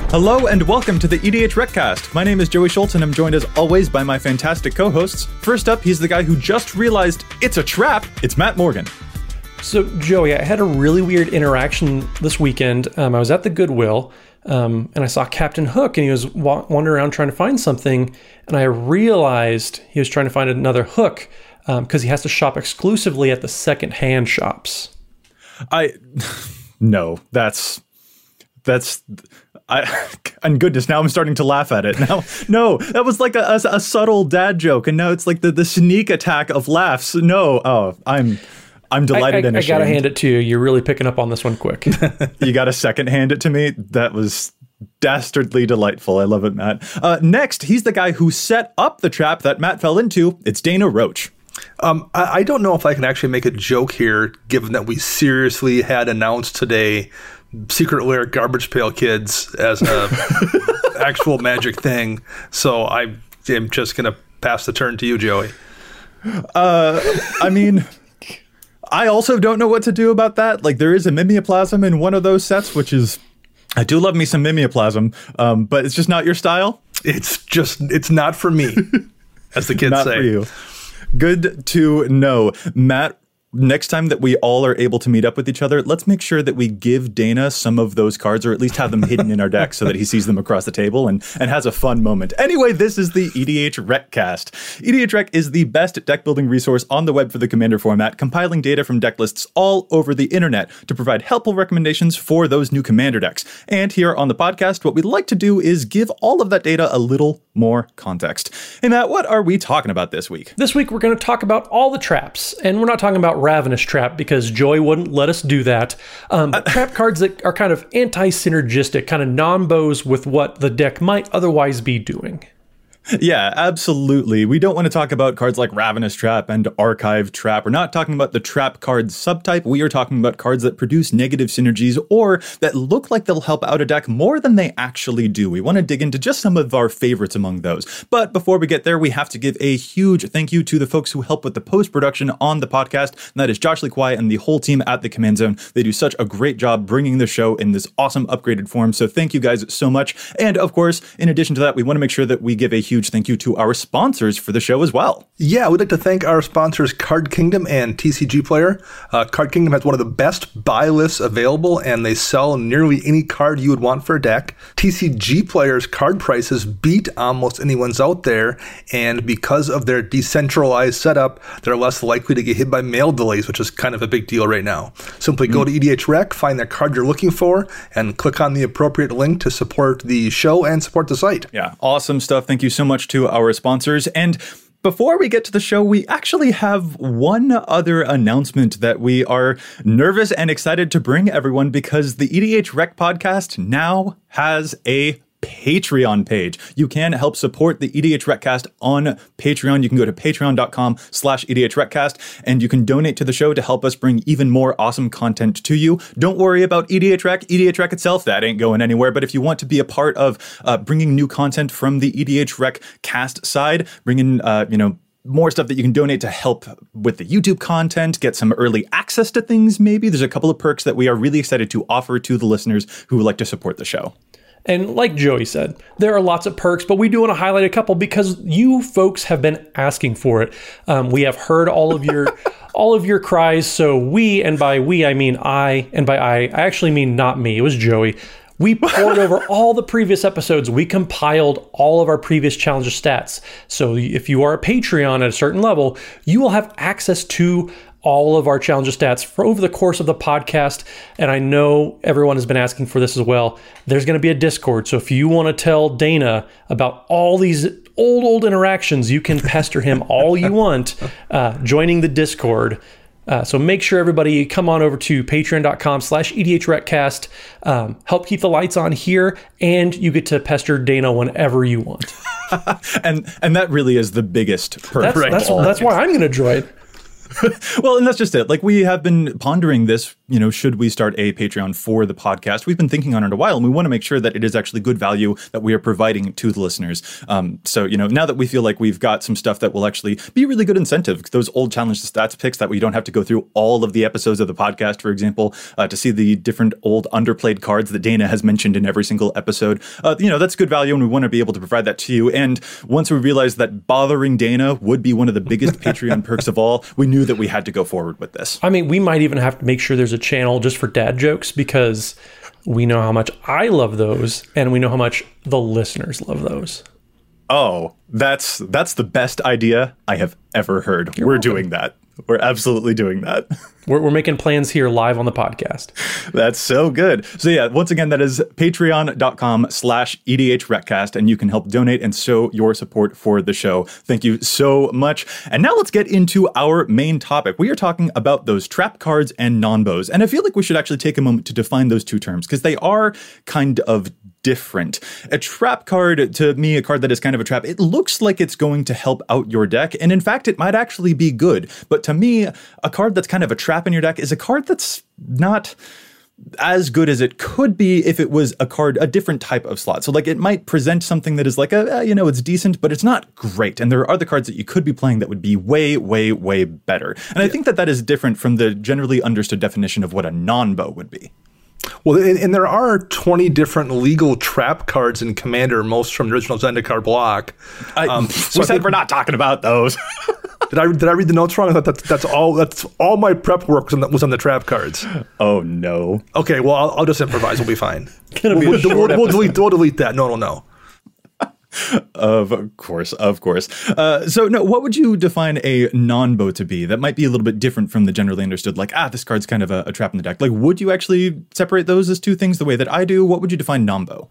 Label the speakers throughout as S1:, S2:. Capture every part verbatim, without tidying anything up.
S1: Hello and welcome to the E D H Recast. My name is Joey Schultz and I'm joined as always by my fantastic co-hosts. First up, he's the guy who just realized it's a trap. It's Matt Morgan.
S2: So, Joey, I had a really weird interaction this weekend. Um, I was at the Goodwill um, and I saw Captain Hook and he was wa- wandering around trying to find something. And I realized he was trying to find another hook because um, he has to shop exclusively at the second-hand shops.
S1: I... No, that's... That's... I, and goodness, now I'm starting to laugh at it. Now, no, that was like a, a, a subtle dad joke, and now it's like the, the sneak attack of laughs. No, oh, I'm I'm delighted
S2: I, I,
S1: and ashamed.
S2: I gotta hand it to you. You're really picking up on this one quick.
S1: You gotta second hand it to me? That was dastardly delightful. I love it, Matt. Uh, next, he's the guy who set up the trap that Matt fell into. It's Dana Roach.
S3: Um, I, I don't know if I can actually make a joke here, given that we seriously had announced today Secret Lair Garbage Pail Kids as a actual magic thing. So I am just going to pass the turn to you, Joey.
S1: Uh, I mean, I also don't know what to do about that. Like, there is a mimeoplasm in one of those sets, which is, I do love me some mimeoplasm, um, but it's just not your style.
S3: It's just, it's not for me, as the kids
S1: not
S3: say.
S1: Not for you. Good to know. Matt, next time that we all are able to meet up with each other, let's make sure that we give Dana some of those cards, or at least have them hidden in our deck so that he sees them across the table and, and has a fun moment. Anyway, this is the E D H Recast. E D H Rec is the best deck building resource on the web for the Commander format, compiling data from deck lists all over the internet to provide helpful recommendations for those new Commander decks. And here on the podcast, what we'd like to do is give all of that data a little more context. Hey Matt, what are we talking about this week?
S2: This week we're going to talk about all the traps, and we're not talking about Ravenous Trap because Joy wouldn't let us do that. Um, but trap cards that are kind of anti-synergistic, kind of non-bows with what the deck might otherwise be doing.
S1: Yeah, absolutely. We don't want to talk about cards like Ravenous Trap and Archive Trap. We're not talking about the trap card subtype. We are talking about cards that produce negative synergies or that look like they'll help out a deck more than they actually do. We want to dig into just some of our favorites among those. But before we get there, we have to give a huge thank you to the folks who help with the post-production on the podcast. And that is Josh Lee Kwai and the whole team at the Command Zone. They do such a great job bringing the show in this awesome upgraded form. So thank you guys so much. And of course, in addition to that, we want to make sure that we give a huge thank you to our sponsors for the show as well.
S3: Yeah, we'd like to thank our sponsors, Card Kingdom and T C G Player. Uh, Card Kingdom has one of the best buy lists available, and they sell nearly any card you would want for a deck. T C G Player's card prices beat almost anyone's out there, and because of their decentralized setup, they're less likely to get hit by mail delays, which is kind of a big deal right now. Simply mm-hmm. go to E D H Rec, find the card you're looking for, and click on the appropriate link to support the show and support the site.
S1: Yeah, awesome stuff. Thank you so much to our sponsors. And before we get to the show, we actually have one other announcement that we are nervous and excited to bring everyone, because the E D H Rec podcast now has a Patreon page. You can help support the E D H Recast on Patreon. You can go to patreon.com slash EDHRecast and you can donate to the show to help us bring even more awesome content to you. Don't worry about E D H Rec. E D H Rec itself, that ain't going anywhere. But if you want to be a part of uh, bringing new content from the E D H Rec cast side, bring in, uh, you know, more stuff that you can donate to help with the YouTube content, get some early access to things maybe. There's a couple of perks that we are really excited to offer to the listeners who would like to support the show.
S2: And like Joey said, there are lots of perks, but we do want to highlight a couple because you folks have been asking for it. Um, we have heard all of your all of your cries. So we, and by we, I mean I, and by I, I actually mean not me. It was Joey. We poured over all the previous episodes. We compiled all of our previous Challenger stats. So if you are a Patreon at a certain level, you will have access to all of our Challenger stats for over the course of the podcast. And I know everyone has been asking for this as well. There's going to be a Discord. So if you want to tell Dana about all these old, old interactions, you can pester him all you want, uh, joining the Discord. Uh, so make sure everybody come on over to patreon.com slash EDHRecast. Um, help keep the lights on here, and you get to pester Dana whenever you want.
S1: and and that really is the biggest perk.
S2: That's, that's, that's why I'm going to join.
S1: Well, and that's just it. Like, we have been pondering this, you know, should we start a Patreon for the podcast? We've been thinking on it a while, and we want to make sure that it is actually good value that we are providing to the listeners. Um, so, you know, now that we feel like we've got some stuff that will actually be really good incentive, those old challenge the stats picks that we don't have to go through all of the episodes of the podcast, for example, uh, to see the different old underplayed cards that Dana has mentioned in every single episode. Uh, you know, that's good value, and we want to be able to provide that to you. And once we realized that bothering Dana would be one of the biggest Patreon perks of all, we knew that we had to go forward with this.
S2: I mean, we might even have to make sure there's a channel just for dad jokes, because we know how much I love those, and we know how much the listeners love those.
S1: Oh, that's that's the best idea I have ever heard.
S2: You're
S1: We're
S2: welcome.
S1: doing that. We're absolutely doing that.
S2: We're, we're making plans here live on the podcast.
S1: That's so good. So yeah, once again, that is patreon.com slash EDHRecast, and you can help donate and show your support for the show. Thank you so much. And now let's get into our main topic. We are talking about those trap cards and non-bows. And I feel like we should actually take a moment to define those two terms, because they are kind of different. A trap card, to me, a card that is kind of a trap, it looks like it's going to help out your deck, and in fact, it might actually be good. But to me, a card that's kind of a trap in your deck is a card that's not as good as it could be if it was a card, a different type of slot. So like, it might present something that is like, a, uh, you know, it's decent, but it's not great. And there are other cards that you could be playing that would be way, way, way better. And yeah. I think that that is different from the generally understood definition of what a non-bow would be.
S3: Well, and, and there are twenty different legal trap cards in Commander, most from the original Zendikar block.
S1: I, um, so we I said think, we're not talking about those.
S3: did I did I read the notes wrong? I thought that's that's all that's all my prep work was on the, was on the trap cards.
S1: Oh no.
S3: Okay, well I'll, I'll just improvise. We'll be fine.
S2: Gonna be
S3: we'll,
S2: a short
S3: we'll, we'll delete we'll delete that. No, no, no.
S1: Of course, of course. Uh, so, no, what would you define a non-bow to be? That might be a little bit different from the generally understood, like, ah, this card's kind of a, a trap in the deck. Like, would you actually separate those as two things the way that I do? What would you define non-bow?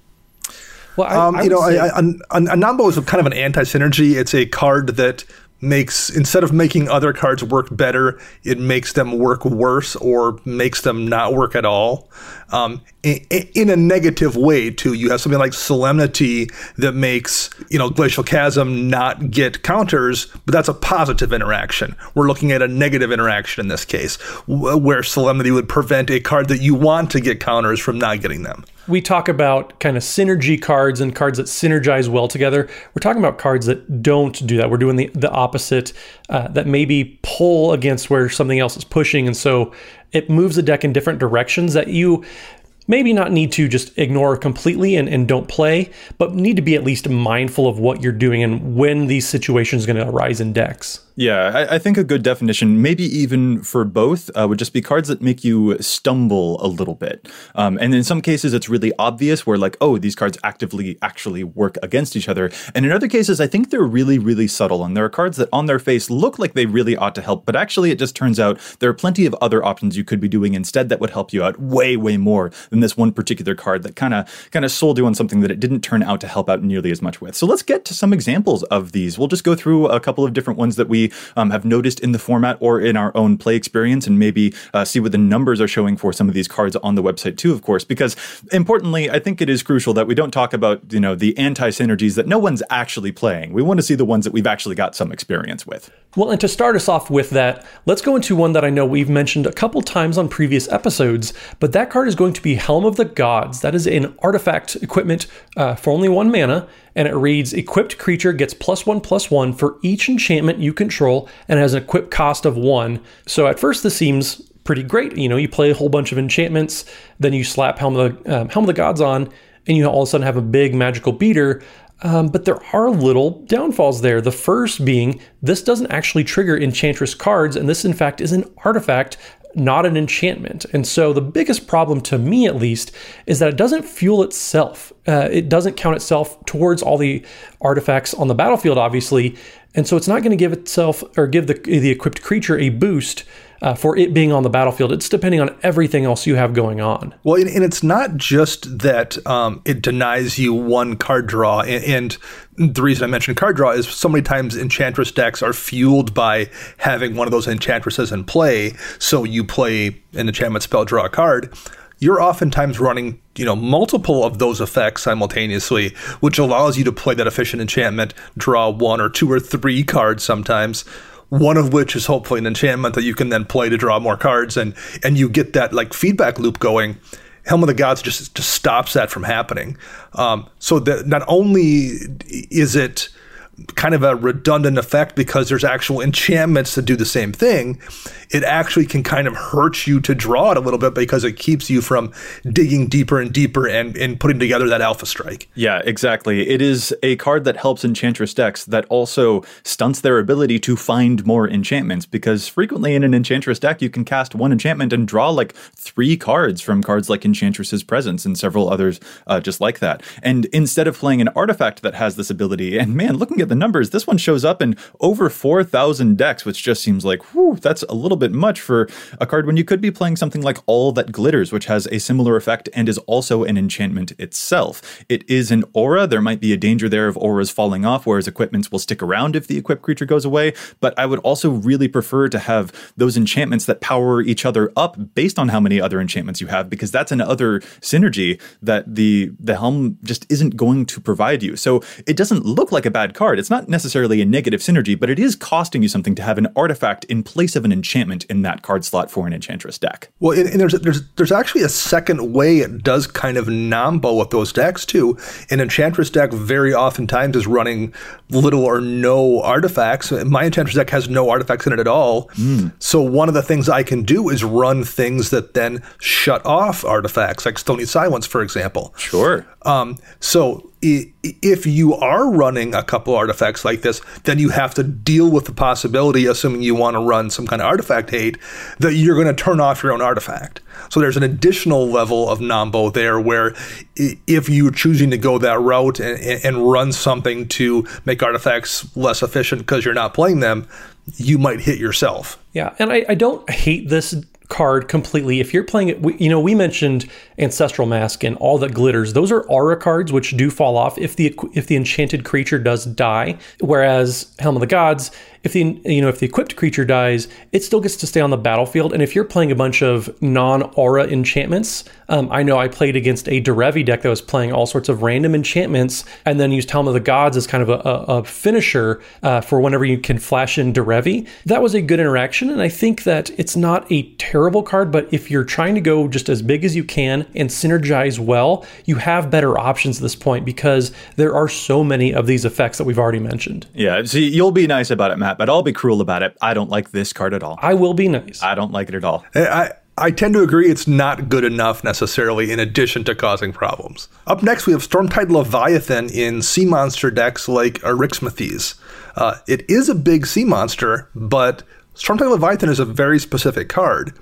S2: Well, I,
S3: um,
S2: I
S3: you know,
S2: say-
S3: I, I, a, a non-bow is kind of an anti-synergy. It's a card that makes, instead of making other cards work better, it makes them work worse or makes them not work at all. Um, in, in a negative way, too. You have something like Solemnity that makes, you know, Glacial Chasm not get counters, but that's a positive interaction. We're looking at a negative interaction in this case, where Solemnity would prevent a card that you want to get counters from not getting them.
S2: We talk about kind of synergy cards and cards that synergize well together. We're talking about cards that don't do that. We're doing the, the opposite, uh, that maybe pull against where something else is pushing. And so it moves the deck in different directions that you maybe not need to just ignore completely and, and don't play, but need to be at least mindful of what you're doing and when these situations are going to arise in decks.
S1: Yeah, I, I think a good definition, maybe even for both, uh, would just be cards that make you stumble a little bit. Um, and in some cases, it's really obvious where like, oh, these cards actively actually work against each other. And in other cases, I think they're really, really subtle. And there are cards that on their face look like they really ought to help. But actually, it just turns out there are plenty of other options you could be doing instead that would help you out way, way more than this one particular card that kind of kind of sold you on something that it didn't turn out to help out nearly as much with. So let's get to some examples of these. We'll just go through a couple of different ones that we Um, have noticed in the format or in our own play experience, and maybe uh, see what the numbers are showing for some of these cards on the website too, of course, because importantly, I think it is crucial that we don't talk about, you know, the anti-synergies that no one's actually playing. We want to see the ones that we've actually got some experience with.
S2: Well, and to start us off with that, let's go into one that I know we've mentioned a couple times on previous episodes, but that card is going to be Helm of the Gods. That is an artifact equipment uh, for only one mana, and it reads, equipped creature gets plus one plus one for each enchantment you control and has an equip cost of one. So at first this seems pretty great. You know, you play a whole bunch of enchantments, then you slap Helm of the, um, Helm of the Gods on, and you all of a sudden have a big magical beater. Um, but there are little downfalls there. The first being, this doesn't actually trigger Enchantress cards, and this in fact is an artifact, not an enchantment. And so the biggest problem, to me at least, is that it doesn't fuel itself. Uh, it doesn't count itself towards all the artifacts on the battlefield, obviously. And so it's not going to give itself or give the, the equipped creature a boost uh, for it being on the battlefield. It's depending on everything else you have going on.
S3: Well, and, and it's not just that um, it denies you one card draw. And, and the reason I mentioned card draw is so many times Enchantress decks are fueled by having one of those Enchantresses in play. So you play an enchantment spell, draw a card. You're oftentimes running, you know, multiple of those effects simultaneously, which allows you to play that efficient enchantment, draw one or two or three cards sometimes, one of which is hopefully an enchantment that you can then play to draw more cards, and and you get that like feedback loop going. Helm of the Gods just just stops that from happening. Um, so that not only is it kind of a redundant effect because there's actual enchantments that do the same thing, it actually can kind of hurt you to draw it a little bit because it keeps you from digging deeper and deeper and, and putting together that Alpha Strike.
S1: Yeah, exactly. It is a card that helps Enchantress decks that also stunts their ability to find more enchantments, because frequently in an Enchantress deck, you can cast one enchantment and draw like three cards from cards like Enchantress's Presence and several others uh, just like that. And instead of playing an artifact that has this ability, and man, looking at the numbers, this one shows up in over four thousand decks, which just seems like, whew, that's a little bit much for a card when you could be playing something like All That Glitters, which has a similar effect and is also an enchantment itself. It is an aura. There might be a danger there of auras falling off, whereas equipments will stick around if the equipped creature goes away. But I would also really prefer to have those enchantments that power each other up based on how many other enchantments you have, because that's another synergy that the, the Helm just isn't going to provide you. So it doesn't look like a bad card. It's not necessarily a negative synergy, but it is costing you something to have an artifact in place of an enchantment in that card slot for an Enchantress deck.
S3: Well, and, and there's there's there's actually a second way it does kind of nombo with those decks too. An Enchantress deck very oftentimes is running little or no artifacts. My Enchantress deck has no artifacts in it at all. Mm. So one of the things I can do is run things that then shut off artifacts, like Stony Silence, for example.
S1: Sure.
S3: Um, so if you are running a couple artifacts like this, then you have to deal with the possibility, assuming you want to run some kind of artifact hate, that you're going to turn off your own artifact. So there's an additional level of nombo there where if you're choosing to go that route and, and run something to make artifacts less efficient because you're not playing them, you might hit yourself.
S2: Yeah, and I, I don't hate this card completely. If you're playing it, we, you know, we mentioned Ancestral Mask and All That Glitters. Those are aura cards which do fall off if the if the enchanted creature does die. Whereas Helm of the Gods, if the you know if the equipped creature dies, it still gets to stay on the battlefield. And if you're playing a bunch of non-aura enchantments, um, I know I played against a Derevi deck that was playing all sorts of random enchantments, and then used Helm of the Gods as kind of a, a, a finisher uh, for whenever you can flash in Derevi. That was a good interaction, and I think that it's not a terrible card. But if you're trying to go just as big as you can and synergize well, you have better options at this point because there are so many of these effects that we've already mentioned.
S1: Yeah, see, you'll be nice about it, Matt, but I'll be cruel about it. I don't like this card at all.
S2: I will be nice.
S1: I don't like it at all.
S3: I I tend to agree it's not good enough necessarily in addition to causing problems. Up next, we have Stormtide Leviathan in sea monster decks like Arixmethes. Uh, it is a big sea monster, but Stormtide Leviathan is a very specific card.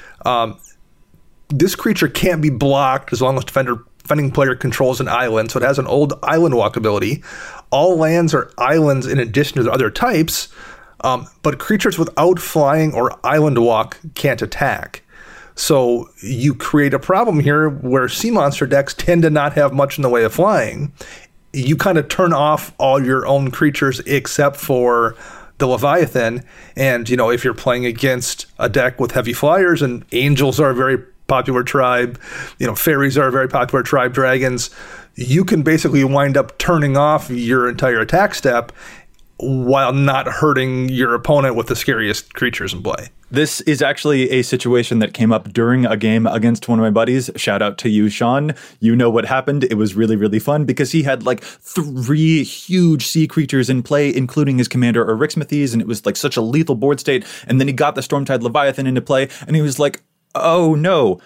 S3: Um, this creature can't be blocked as long as defender defending player controls an island, so it has an old island walk ability. All lands are islands in addition to the other types, um, but creatures without flying or island walk can't attack. So you create a problem here where sea monster decks tend to not have much in the way of flying. You kind of turn off all your own creatures except for the Leviathan. And, you know, if you're playing against a deck with heavy flyers, and angels are a very popular tribe, you know, fairies are a very popular tribe, dragons, you can basically wind up turning off your entire attack step while not hurting your opponent with the scariest creatures in play.
S1: This is actually a situation that came up during a game against one of my buddies. Shout out to you, Sean. You know what happened. It was really, really fun because he had like three huge sea creatures in play, including his commander Arixmethes, and it was like such a lethal board state. And then he got the Stormtide Leviathan into play, and he was like, oh no,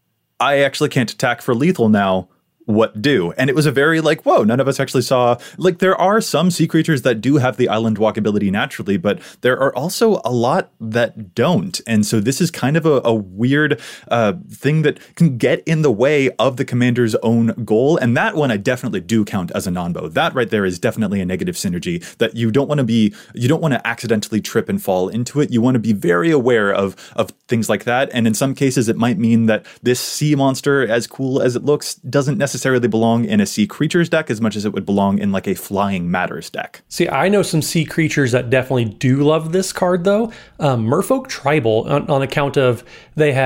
S1: I actually can't attack for lethal now. What do? And it was a very like, whoa, none of us actually saw, like there are some sea creatures that do have the island walk ability naturally, but there are also a lot that don't. And so this is kind of a, a weird uh, thing that can get in the way of the commander's own goal. And that one I definitely do count as a non-bow. That right there is definitely a negative synergy that you don't want to be, you don't want to accidentally trip and fall into it. You want to be very aware of, of things like that. And in some cases, it might mean that this sea monster, as cool as it looks, doesn't necessarily necessarily belong in a sea creatures deck as much as it would belong in like a flying matters deck.
S2: See, I know some sea creatures that definitely do love this card though. Um, Merfolk Tribal, on, on account of they have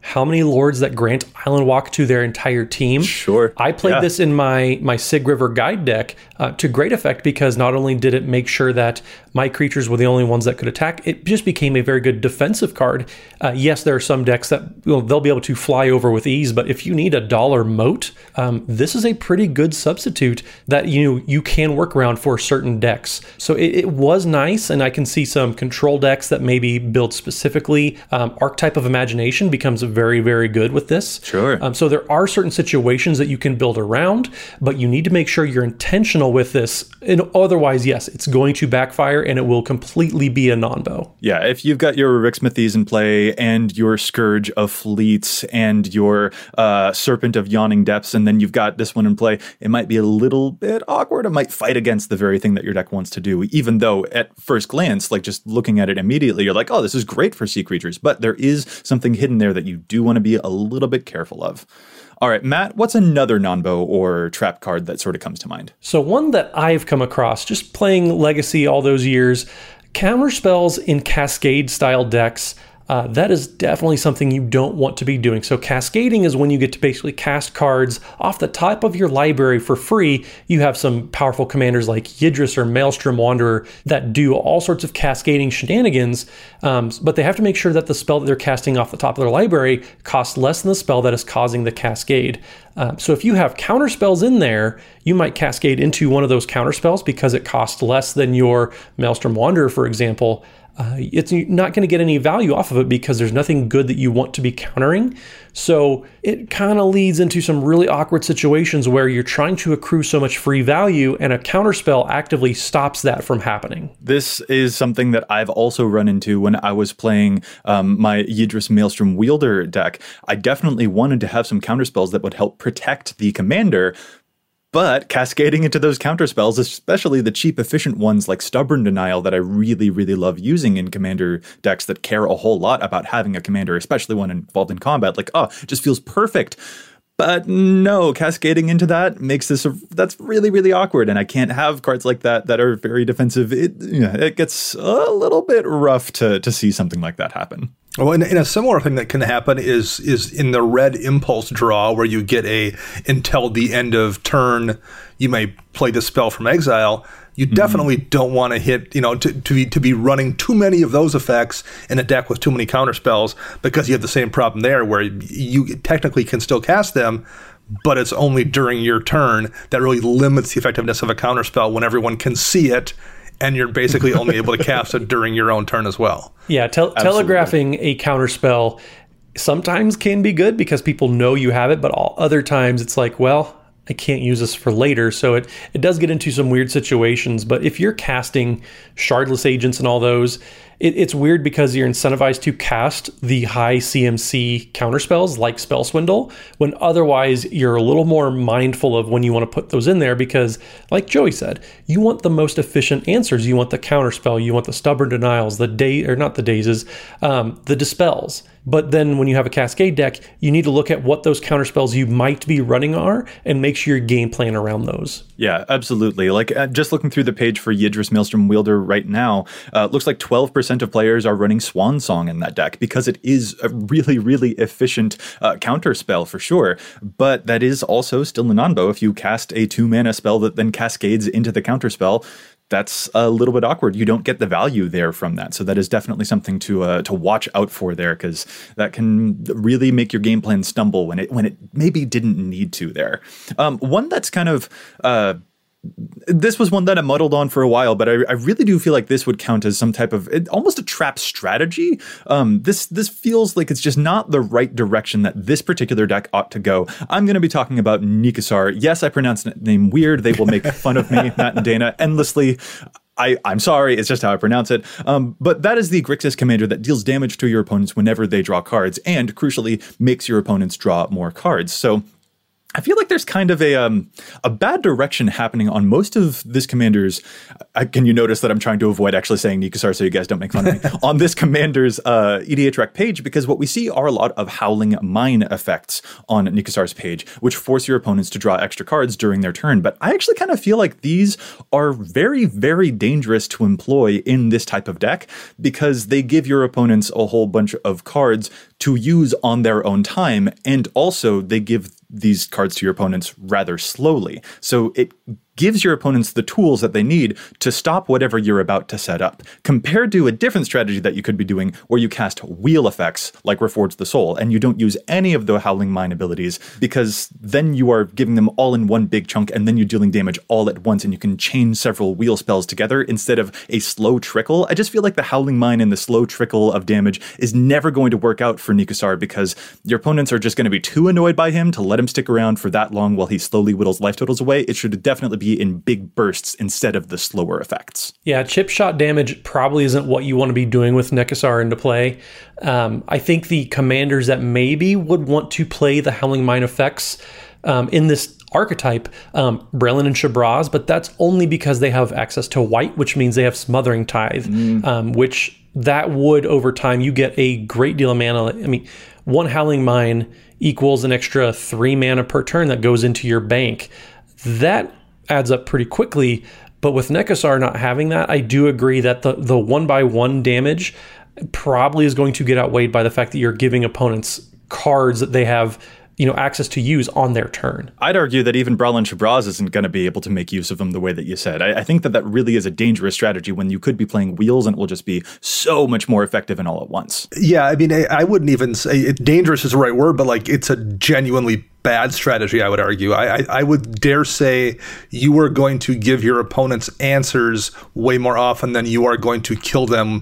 S2: how many lords that grant Island Walk to their entire team.
S1: Sure.
S2: I played
S1: Yeah.
S2: this in my, my Sig River Guide deck uh, to great effect because not only did it make sure that my creatures were the only ones that could attack, it just became a very good defensive card. Uh, yes, there are some decks that well, they'll be able to fly over with ease, but if you need a dollar moat, um, this is a pretty good substitute that you you can work around for certain decks. So it, it was nice, and I can see some control decks that maybe build specifically. Um, Archetype of Imagination becomes very, very good with this.
S1: Sure.
S2: Um, so there are certain situations that you can build around, but you need to make sure you're intentional with this. And otherwise, yes, it's going to backfire and it will completely be a non-bow.
S1: Yeah, if you've got your Rixmithies in play and your Scourge of Fleets and your uh, Serpent of Yawning Depths, and then you've got this one in play, it might be a little bit awkward. It might fight against the very thing that your deck wants to do, even though at first glance, like just looking at it immediately, you're like, oh, this is great for sea creatures. But there is something hidden there that you do want to be a little bit careful of. All right, Matt, what's another non-bow or trap card that sort of comes to mind?
S2: So one that I've come across just playing Legacy all those years, counter spells in Cascade style decks. Uh, that is definitely something you don't want to be doing. So cascading is when you get to basically cast cards off the top of your library for free. You have some powerful commanders like Yidris or Maelstrom Wanderer that do all sorts of cascading shenanigans, um, but they have to make sure that the spell that they're casting off the top of their library costs less than the spell that is causing the cascade. Uh, so if you have counter spells in there, you might cascade into one of those counter spells because it costs less than your Maelstrom Wanderer, for example. Uh, it's not going to get any value off of it because there's nothing good that you want to be countering. So it kind of leads into some really awkward situations where you're trying to accrue so much free value and a counterspell actively stops that from happening.
S1: This is something that I've also run into when I was playing um, my Yidris Maelstrom Wielder deck. I definitely wanted to have some counterspells that would help protect the commander. But cascading into those counterspells, especially the cheap, efficient ones like Stubborn Denial that I really, really love using in commander decks that care a whole lot about having a commander, especially one involved in combat, like, oh, it just feels perfect. But no, cascading into that makes this, a, that's really, really awkward. And I can't have cards like that that are very defensive. It, you know, it gets a little bit rough to, to see something like that happen.
S3: Well, and, and a similar thing that can happen is is in the red impulse draw where you get a, until the end of turn, you may play the spell from exile. You mm-hmm. definitely don't want to hit, you know, to, to, be, to be running too many of those effects in a deck with too many counterspells because you have the same problem there where you technically can still cast them, but it's only during your turn that really limits the effectiveness of a counterspell when everyone can see it. And you're basically only able to cast it during your own turn as well.
S2: Yeah, tel- telegraphing a counterspell sometimes can be good because people know you have it, but all other times it's like, well, I can't use this for later. So it, it does get into some weird situations. But if you're casting Shardless Agents and all those, it, it's weird because you're incentivized to cast the high C M C counterspells like Spell Swindle, when otherwise you're a little more mindful of when you want to put those in there because, like Joey said, you want the most efficient answers. You want the counterspell, you want the Stubborn Denials, the day or not the dazes, um, the dispels. But then when you have a Cascade deck, you need to look at what those counterspells you might be running are and make sure your game plan around those.
S1: Yeah, absolutely. Like uh, just looking through the page for Yidris Maelstrom Wielder right now, uh, it looks like twelve percent of players are running Swan Song in that deck because it is a really, really efficient uh, counter spell for sure. But that is also still a non-bow. If you cast a two mana spell that then cascades into the counter spell, that's a little bit awkward. You don't get the value there from that. So that is definitely something to uh, to watch out for there because that can really make your game plan stumble when it when it maybe didn't need to there. Um, one that's kind of... Uh, This was one that I muddled on for a while, but I, I really do feel like this would count as some type of it, almost a trap strategy. Um, this this feels like it's just not the right direction that this particular deck ought to go. I'm going to be talking about Nikasar. Yes, I pronounced the name weird. They will make fun of me, Matt and Dana, endlessly. I, I'm sorry, it's just how I pronounce it. Um, but that is the Grixis commander that deals damage to your opponents whenever they draw cards and, crucially, makes your opponents draw more cards. So I feel like there's kind of a um, a bad direction happening on most of this commander's. Uh, can you notice that I'm trying to avoid actually saying Nikasar so you guys don't make fun of me on this commander's uh, E D H R E C page, because what we see are a lot of Howling Mine effects on Nikasar's page, which force your opponents to draw extra cards during their turn. But I actually kind of feel like these are very, very dangerous to employ in this type of deck, because they give your opponents a whole bunch of cards to use on their own time, and also they give these cards to your opponents rather slowly. So it gives your opponents the tools that they need to stop whatever you're about to set up, compared to a different strategy that you could be doing where you cast wheel effects like Reforge the Soul, and you don't use any of the Howling Mine abilities, because then you are giving them all in one big chunk, and then you're dealing damage all at once, and you can chain several wheel spells together instead of a slow trickle. I just feel like the Howling Mine and the slow trickle of damage is never going to work out for Nikasar, because your opponents are just going to be too annoyed by him to let him stick around for that long while he slowly whittles life totals away. It should definitely be in big bursts instead of the slower effects.
S2: Yeah, chip shot damage probably isn't what you want to be doing with Nekasar into play. Um, I think the commanders that maybe would want to play the Howling Mine effects um, in this archetype, um, Brelin and Shabraz, but that's only because they have access to white, which means they have Smothering Tithe, mm. um, which that would, over time, you get a great deal of mana. I mean, one Howling Mine equals an extra three mana per turn that goes into your bank. That adds up pretty quickly, but with Nekasar not having that, I do agree that the the one by one damage probably is going to get outweighed by the fact that you're giving opponents cards that they have, you know, access to use on their turn.
S1: I'd argue that even Brelin Shabraz isn't going to be able to make use of them the way that you said. I, I think that that really is a dangerous strategy when you could be playing wheels and it will just be so much more effective and all at once.
S3: Yeah, I mean, I, I wouldn't even say it, dangerous is the right word, but like it's a genuinely bad strategy, I would argue. I, I, I would dare say you are going to give your opponents answers way more often than you are going to kill them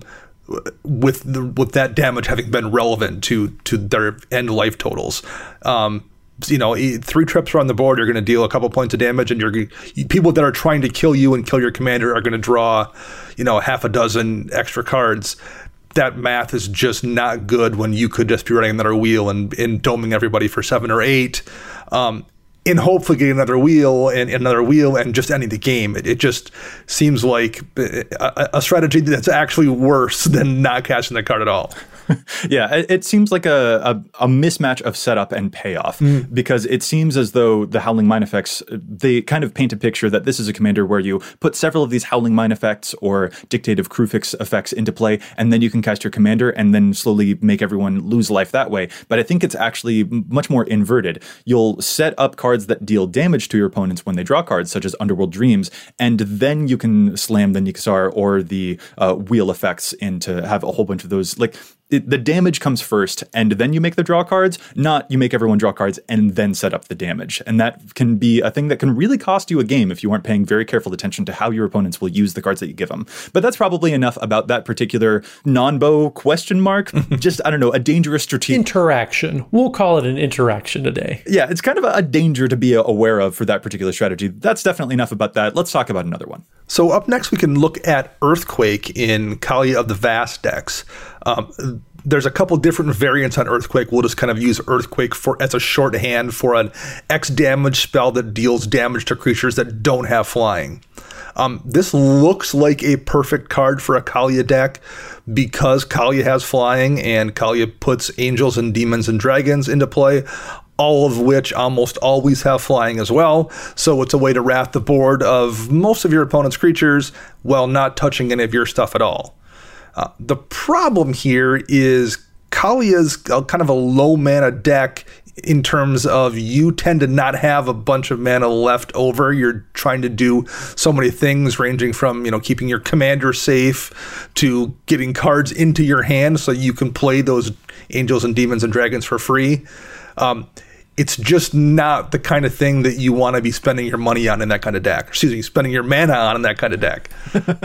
S3: with the, with that damage having been relevant to to their end life totals. Um, you know, three trips around the board, you're going to deal a couple points of damage, and you're people that are trying to kill you and kill your commander are going to draw, you know, half a dozen extra cards. That math is just not good when you could just be running another wheel and, and doming everybody for seven or eight, um, and hopefully getting another wheel and another wheel and just ending the game. It, it just seems like a, a strategy that's actually worse than not casting the card at all.
S1: Yeah, it, it seems like a, a, a mismatch of setup and payoff, mm. because it seems as though the Howling Mine effects, they kind of paint a picture that this is a commander where you put several of these Howling Mine effects or Dictative Crewfix effects into play, and then you can cast your commander and then slowly make everyone lose life that way. But I think it's actually much more inverted. You'll set up cards that deal damage to your opponents when they draw cards, such as Underworld Dreams, and then you can slam the Nikasar or the uh, wheel effects in to have a whole bunch of those, like, It, the damage comes first, and then you make the draw cards, not you make everyone draw cards and then set up the damage. And that can be a thing that can really cost you a game if you aren't paying very careful attention to how your opponents will use the cards that you give them. But that's probably enough about that particular non-bow question mark. Just, I don't know, a dangerous strategic...
S2: Interaction. We'll call it an interaction today.
S1: Yeah, it's kind of a, a danger to be aware of for that particular strategy. That's definitely enough about that. Let's talk about another one.
S3: So up next, we can look at Earthquake in Kaalia of the Vast decks. Um, there's a couple different variants on Earthquake. We'll just kind of use Earthquake for as a shorthand for an X damage spell that deals damage to creatures that don't have flying. Um, this looks like a perfect card for a Kaalia deck because Kaalia has flying and Kaalia puts angels and demons and dragons into play, all of which almost always have flying as well. So it's a way to wrath the board of most of your opponent's creatures while not touching any of your stuff at all. Uh, the problem here is Kaalia's kind of a low mana deck in terms of you tend to not have a bunch of mana left over. You're trying to do so many things ranging from, you know, keeping your commander safe to getting cards into your hand so you can play those angels and demons and dragons for free. Um, it's just not the kind of thing that you want to be spending your money on in that kind of deck. Excuse me, spending your mana on in that kind of deck.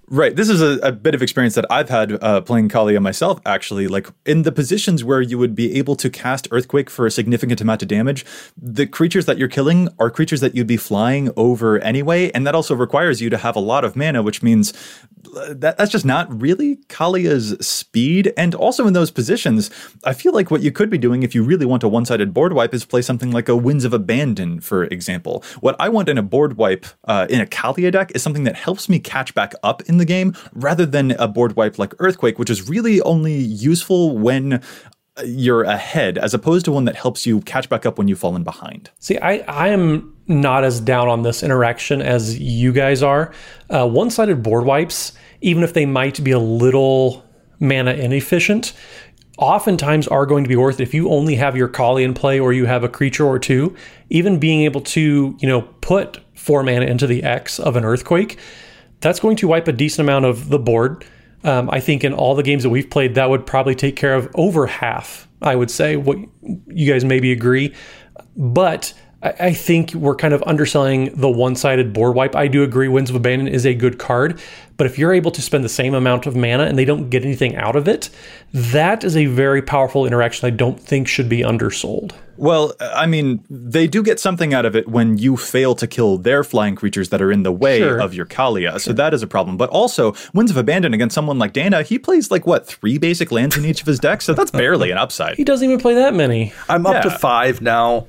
S1: Right. This is a, a bit of experience that I've had uh, playing Kaalia myself, actually. Like, in the positions where you would be able to cast Earthquake for a significant amount of damage, the creatures that you're killing are creatures that you'd be flying over anyway, and that also requires you to have a lot of mana, which means that that's just not really Kaalia's speed. And also in those positions, I feel like what you could be doing if you really want a one-sided board wipe is play something like a Winds of Abandon, for example. What I want in a board wipe uh, in a Kaalia deck is something that helps me catch back up in the game, rather than a board wipe like Earthquake, which is really only useful when you're ahead, as opposed to one that helps you catch back up when you've fallen behind.
S2: See, I, I am not as down on this interaction as you guys are. Uh, one-sided board wipes, even if they might be a little mana inefficient, oftentimes are going to be worth it. If you only have your Kaalia in play or you have a creature or two, even being able to, you know, put four mana into the X of an Earthquake, that's going to wipe a decent amount of the board. Um, I think in all the games that we've played, that would probably take care of over half, I would say. What you guys maybe agree. But I, I think we're kind of underselling the one-sided board wipe. I do agree Winds of Abandon is a good card. But if you're able to spend the same amount of mana and they don't get anything out of it, that is a very powerful interaction I don't think should be undersold.
S1: Well, I mean, they do get something out of it when you fail to kill their flying creatures that are in the way
S2: Sure.
S1: of your Kaalia. Sure. So that is a problem. But also, Winds of Abandon against someone like Dana, he plays like, what, three basic lands in each of his decks? So that's barely an upside.
S2: He doesn't even play that many.
S3: I'm up
S1: Yeah.
S3: to five now.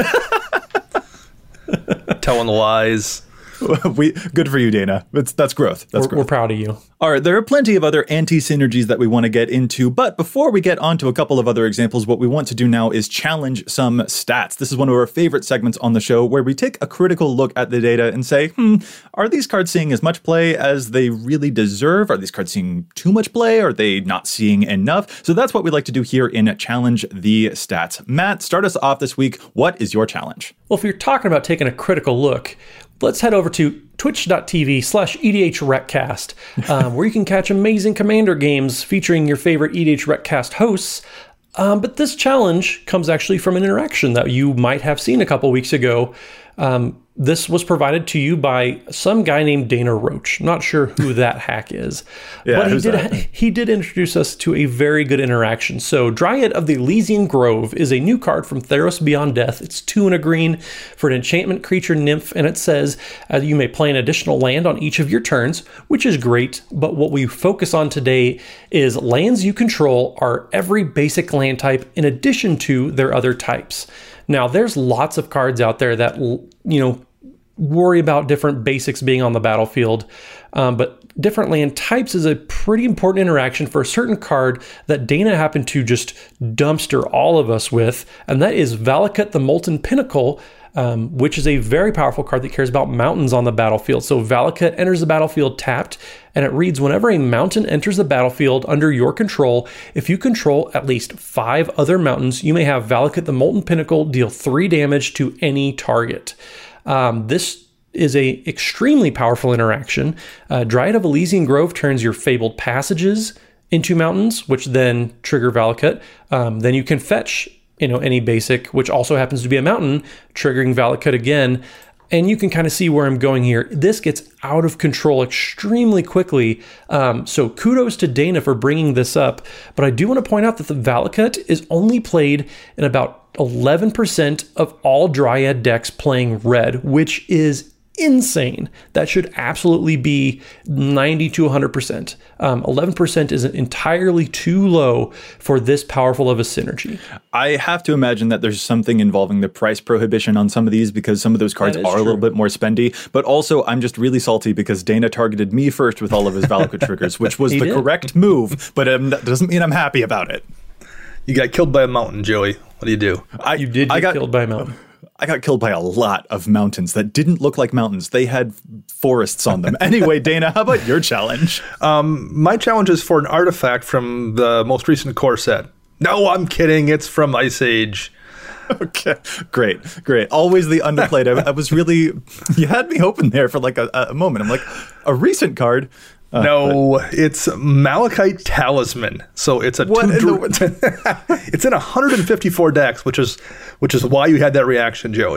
S3: Telling lies.
S1: we Good for you, Dana. It's, that's growth. That's
S2: We're,
S1: growth.
S2: we're proud of you.
S1: All right, there are plenty of other anti-synergies that we want to get into, but before we get on to a couple of other examples, what we want to do now is challenge some stats. This is one of our favorite segments on the show, where we take a critical look at the data and say, hmm, are these cards seeing as much play as they really deserve? Are these cards seeing too much play? Are they not seeing enough? So that's what we like to do here in Challenge the Stats. Matt, start us off this week. What is your challenge?
S2: Well, if you're talking about taking a critical look, let's head over to twitch.tv slash EDHRecast, um, where you can catch amazing Commander games featuring your favorite E D H Recast hosts. Um, but this challenge comes actually from an interaction that you might have seen a couple weeks ago. Um, this was provided to you by some guy named Dana Roach. Not sure who that hack is,
S1: Yeah,
S2: but he
S1: who's
S2: did
S1: that?
S2: he did introduce us to a very good interaction. So Dryad of the Elysian Grove is a new card from Theros Beyond Death. It's two and a green for an enchantment creature nymph, and it says uh, you may play an additional land on each of your turns, which is great. But what we focus on today is lands you control are every basic land type in addition to their other types. Now, there's lots of cards out there that, you know, worry about different basics being on the battlefield. Um, but different land types is a pretty important interaction for a certain card that Dana happened to just dumpster all of us with, and that is Valakut the Molten Pinnacle, um, which is a very powerful card that cares about mountains on the battlefield. So Valakut enters the battlefield tapped, and it reads, whenever a mountain enters the battlefield under your control, if you control at least five other mountains, you may have Valakut the Molten Pinnacle deal three damage to any target. Um, this is a extremely powerful interaction. Uh, Dryad of Elysian Grove turns your Fabled Passages into mountains, which then trigger Valakut. Um, then you can fetch, you know, any basic, which also happens to be a mountain, triggering Valakut again. And you can kind of see where I'm going here. This gets out of control extremely quickly. Um, so kudos to Dana for bringing this up. But I do want to point out that the Valakut is only played in about eleven percent of all Dryad decks playing red, which is insane. That should absolutely be ninety to one hundred percent. Um, eleven percent is entirely too low for this powerful of a synergy.
S1: I have to imagine that there's something involving the price prohibition on some of these, because some of those cards
S2: That is
S1: are a little
S2: true.
S1: bit more spendy. But also, I'm just really salty because Dana targeted me first with all of his Valakut triggers, which was
S2: He
S1: the
S2: did.
S1: correct move, but um, that doesn't mean I'm happy about it.
S3: You got killed by a mountain, Joey. What do you do?
S1: I,
S2: You did
S1: I
S2: get
S1: got,
S2: killed by a mountain.
S1: I got killed by a lot of mountains that didn't look like mountains. They had forests on them. Anyway, Dana, how about your challenge?
S3: My challenge is for an artifact from the most recent core set. No, I'm kidding. It's from Ice Age.
S1: Okay, great, great. Always the underplayed. I, I was really, you had me hoping there for like a, a moment. I'm like, a recent card. Uh,
S3: No, it's Malachite Talisman. So it's a
S1: What
S3: two
S1: in
S3: dr-
S1: the-
S3: It's in one hundred fifty-four decks, which is which is why you had that reaction, Joey.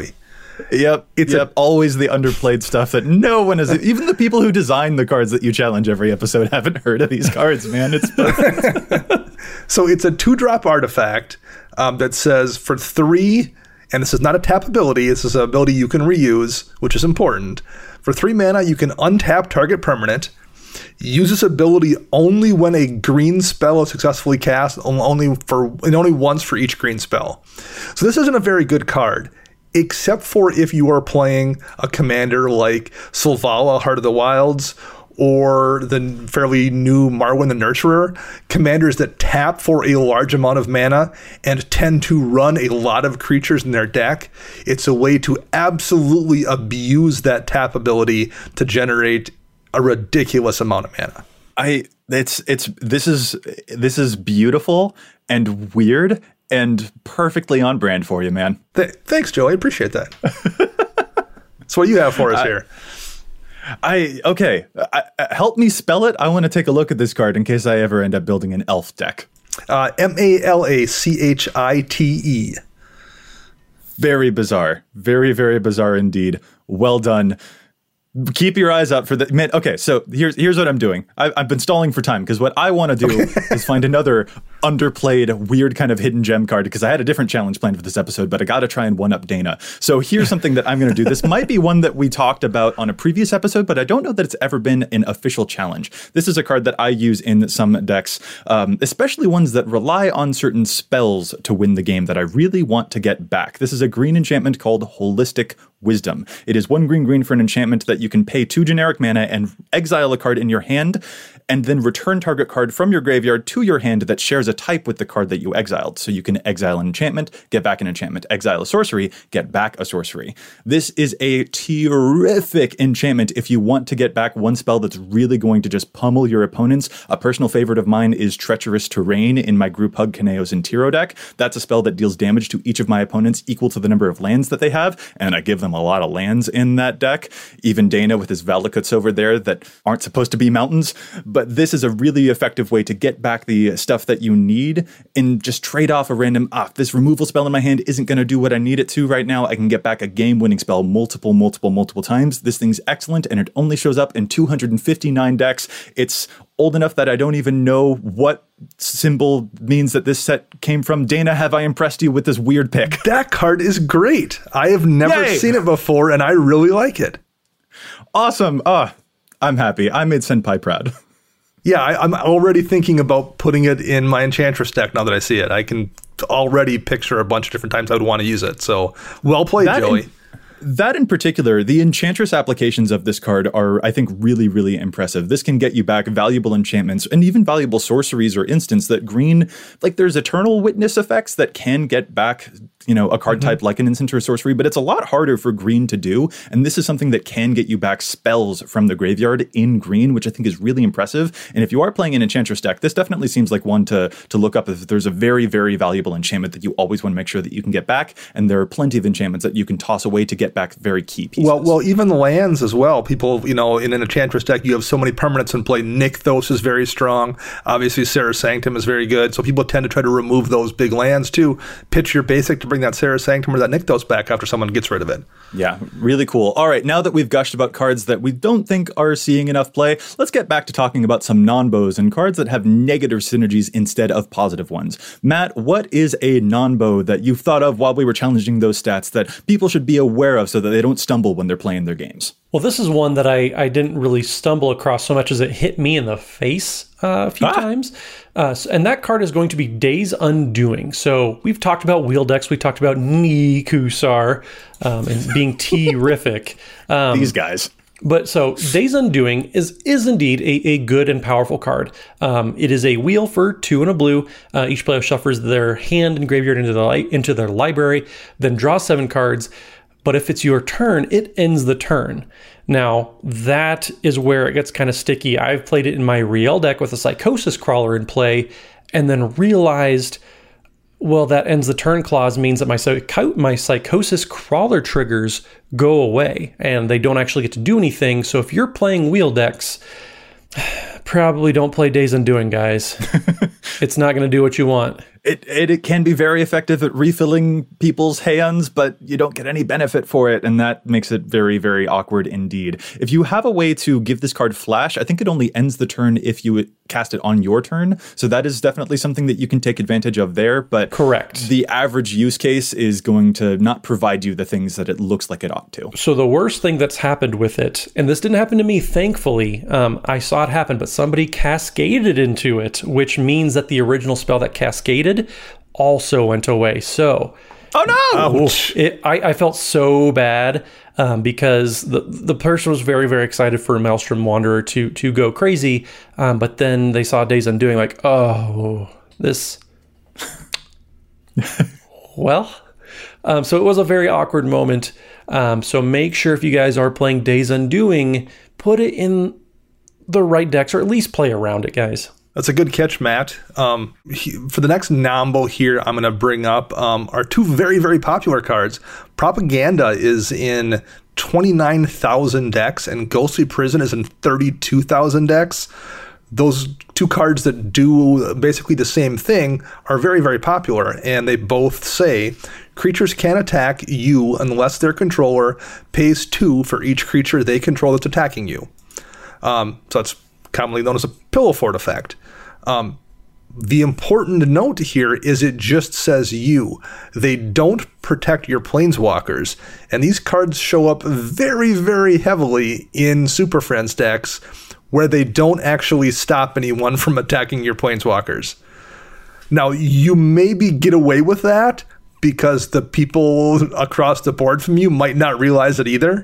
S1: Yep,
S3: It's
S1: yep.
S3: a-
S1: always the underplayed stuff that no one has. Even the people who design the cards that you challenge every episode haven't heard of these cards, man. It's perfect.
S3: So it's a two-drop artifact um, that says for three, and this is not a tap ability, this is an ability you can reuse, which is important. For three mana, you can untap target permanent. Use this ability only when a green spell is successfully cast, only for and only once for each green spell. So this isn't a very good card, except for if you are playing a commander like Selvala, Heart of the Wilds, or the fairly new Marwyn the Nurturer, commanders that tap for a large amount of mana and tend to run a lot of creatures in their deck. It's a way to absolutely abuse that tap ability to generate a ridiculous amount of mana.
S1: I it's it's this is this is beautiful and weird and perfectly on brand for you, man.
S3: Th- thanks, Joe. I appreciate that. So what do you have for us
S1: I,
S3: here?
S1: I okay. I, I- help me spell it. I want to take a look at this card in case I ever end up building an elf deck.
S3: Uh, M A L A C H I T E.
S1: Very bizarre. Very, very bizarre indeed. Well done. Keep your eyes out for the man. Okay, so here's here's what I'm doing. I, I've been stalling for time because what I want to do is find another underplayed, weird kind of hidden gem card because I had a different challenge planned for this episode, but I got to try and one up Dana. So here's something that I'm going to do. This might be one that we talked about on a previous episode, but I don't know that it's ever been an official challenge. This is a card that I use in some decks, um, especially ones that rely on certain spells to win the game that I really want to get back. This is a green enchantment called Holistic Wisdom. It is one green green for an enchantment that you can pay two generic mana and exile a card in your hand, and then return target card from your graveyard to your hand that shares a type with the card that you exiled. So you can exile an enchantment, get back an enchantment, exile a sorcery, get back a sorcery. This is a terrific enchantment if you want to get back one spell that's really going to just pummel your opponents. A personal favorite of mine is Treacherous Terrain in my group Hug Kaneos and Tiro deck. That's a spell that deals damage to each of my opponents equal to the number of lands that they have, and I give them a lot of lands in that deck. Even Dana with his Valakuts over there that aren't supposed to be mountains. But this is a really effective way to get back the stuff that you need and just trade off a random, ah, this removal spell in my hand isn't going to do what I need it to right now. I can get back a game-winning spell multiple, multiple, multiple times. This thing's excellent, and it only shows up in two hundred fifty-nine decks. It's old enough that I don't even know what symbol means that this set came from. Dana, have I impressed you with this weird pick?
S3: That card is great. I have never
S1: Yay!
S3: seen it before, and I really like it.
S1: Awesome. Ah, I'm happy. I made Senpai proud.
S3: Yeah, I, I'm already thinking about putting it in my Enchantress deck now that I see it. I can already picture a bunch of different times I would want to use it. So, well played,
S1: That
S3: Joey.
S1: in- That in particular, the Enchantress applications of this card are, I think, really, really impressive. This can get you back valuable enchantments and even valuable sorceries or instants that green, like there's Eternal Witness effects that can get back, you know, a card mm-hmm. type like an instant or a sorcery, but it's a lot harder for green to do. And this is something that can get you back spells from the graveyard in green, which I think is really impressive. And if you are playing an Enchantress deck, this definitely seems like one to, to look up if there's a very, very valuable enchantment that you always want to make sure that you can get back. And there are plenty of enchantments that you can toss away to get back very key pieces.
S3: Well, well, even lands as well. People, you know, in an Enchantress deck, you have so many permanents in play. Nykthos is very strong. Obviously, Serra Sanctum is very good. So people tend to try to remove those big lands too. Pitch your basic to bring that Serra Sanctum or that Nykthos back after someone gets rid of it.
S1: Yeah, really cool. All right, now that we've gushed about cards that we don't think are seeing enough play, let's get back to talking about some non-bows and cards that have negative synergies instead of positive ones. Matt, what is a non-bow that you've thought of while we were challenging those stats that people should be aware of so that they don't stumble when they're playing their games?
S2: Well, this is one that I, I didn't really stumble across so much as it hit me in the face uh, a few ah. times. Uh, and that card is going to be Days Undoing. So we've talked about wheel decks. We talked about Nekusar um, and being terrific. Um,
S1: These guys.
S2: But so Days Undoing is is indeed a, a good and powerful card. Um, it is a wheel for two and a blue. Uh, each player shuffles their hand and graveyard into, the li- into their library, then draw seven cards. But if it's your turn, it ends the turn. Now, that is where it gets kind of sticky. I've played it in my Riel deck with a Psychosis Crawler in play, and then realized, well, that ends the turn clause means that my psycho- my Psychosis Crawler triggers go away, and they don't actually get to do anything. So if you're playing wheel decks, probably don't play Days Undoing, guys. It's not going to do what you want.
S1: It, it it can be very effective at refilling people's hands, but you don't get any benefit for it, and that makes it very, very awkward indeed. If you have a way to give this card flash, I think it only ends the turn if you cast it on your turn, so that is definitely something that you can take advantage of there, but
S2: correct.
S1: The average use case is going to not provide you the things that it looks like it ought to.
S2: So the worst thing that's happened with it, and this didn't happen to me, thankfully, um, I saw it happen, but somebody cascaded into it, which means that the original spell that cascaded also went away. So,
S1: oh no!
S2: It, I, I felt so bad um, because the the person was very, very excited for Maelstrom Wanderer to to go crazy, um, but then they saw Days Undoing, like, oh, this. Well, um, so it was a very awkward moment. Um, so make sure if you guys are playing Days Undoing, put it in the right decks, or at least play around it, guys.
S3: That's a good catch, Matt. Um, he, for the next Nombo here, I'm going to bring up um, our two very, very popular cards. Propaganda is in twenty-nine thousand decks, and Ghostly Prison is in thirty-two thousand decks. Those two cards that do basically the same thing are very, very popular, and they both say creatures can't attack you unless their controller pays two for each creature they control that's attacking you. Um, so that's commonly known as a pillow fort effect. Um, the important note here is it just says you. They don't protect your planeswalkers, and these cards show up very, very heavily in Super Friends decks where they don't actually stop anyone from attacking your planeswalkers. Now, you maybe get away with that because the people across the board from you might not realize it either.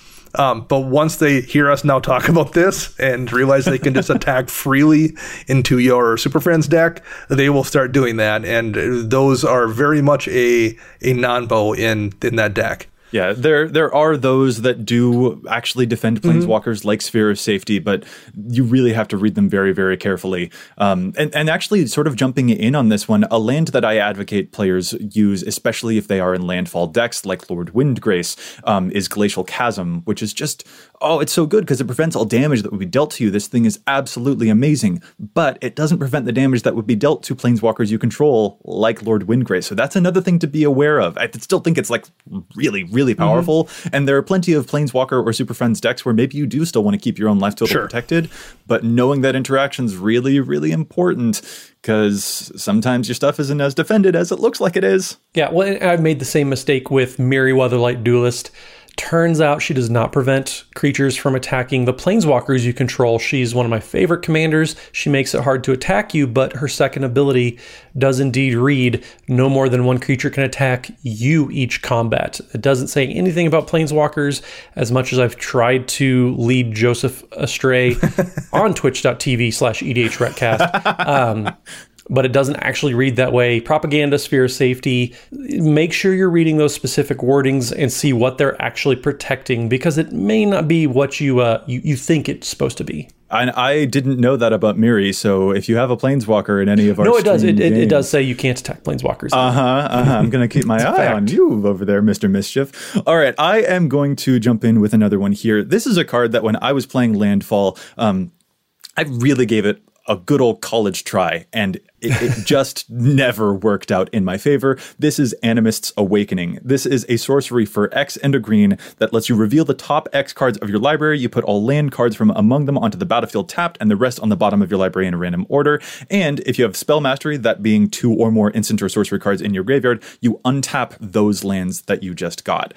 S3: Um, but once they hear us now talk about this and realize they can just attack freely into your Super Friends deck, they will start doing that. And those are very much a a non-bow in, in that deck.
S1: Yeah, there there are those that do actually defend planeswalkers mm-hmm. like Sphere of Safety, but you really have to read them very, very carefully. Um, and, and actually, sort of jumping in on this one, a land that I advocate players use, especially if they are in landfall decks like Lord Windgrace, um, is Glacial Chasm, which is just, oh, it's so good because it prevents all damage that would be dealt to you. This thing is absolutely amazing, but it doesn't prevent the damage that would be dealt to planeswalkers you control, like Lord Windgrace. So that's another thing to be aware of. I still think it's like really, really really powerful, mm-hmm. and there are plenty of Planeswalker or Super Friends decks where maybe you do still want to keep your own life total sure. protected, but knowing that interaction is really, really important because sometimes your stuff isn't as defended as it looks like it is.
S2: Yeah, well, I've made the same mistake with Miri Weatherlight Duelist. Turns out she does not prevent creatures from attacking the planeswalkers you control. She's one of my favorite commanders. She makes it hard to attack you, but her second ability does indeed read no more than one creature can attack you each combat. It doesn't say anything about planeswalkers, as much as I've tried to lead Joseph astray on twitch.tv slash EDHRECast. Um, but it doesn't actually read that way. Propaganda, Sphere of Safety, make sure you're reading those specific wordings and see what they're actually protecting, because it may not be what you uh, you, you think it's supposed to be.
S1: I, I didn't know that about Miri, so if you have a planeswalker in any of our
S2: No, it does. It,
S1: games,
S2: it, it does say you can't attack planeswalkers.
S1: Uh-huh, uh-huh. I'm going to keep my eye fact. on you over there, Mister Mischief. All right, I am going to jump in with another one here. This is a card that when I was playing Landfall, um, I really gave it a good old college try, and it, it just never worked out in my favor. This is Animist's Awakening. This is a sorcery for X and a green that lets you reveal the top X cards of your library. You put all land cards from among them onto the battlefield tapped, and the rest on the bottom of your library in a random order. And if you have Spell Mastery, that being two or more instant or sorcery cards in your graveyard, you untap those lands that you just got.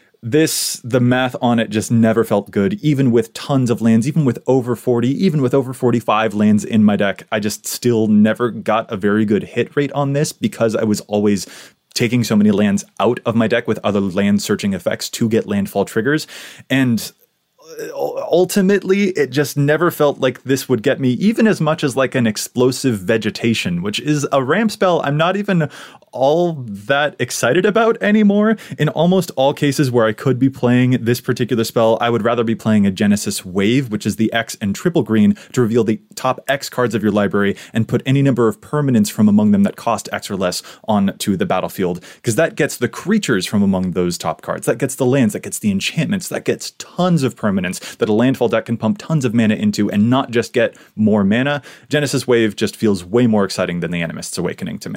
S1: This, the math on it just never felt good, even with tons of lands, even with over forty, even with over forty-five lands in my deck. I just still never got a very good hit rate on this because I was always taking so many lands out of my deck with other land searching effects to get landfall triggers. And ultimately, it just never felt like this would get me even as much as like an Explosive Vegetation, which is a ramp spell I'm not even all that excited about anymore. In almost all cases where I could be playing this particular spell, I would rather be playing a Genesis Wave, which is the X and triple green, to reveal the top X cards of your library and put any number of permanents from among them that cost X or less onto the battlefield, because that gets the creatures from among those top cards, that gets the lands, that gets the enchantments, that gets tons of permanents that a landfall deck can pump tons of mana into and not just get more mana. Genesis Wave just feels way more exciting than the Animist's Awakening to me.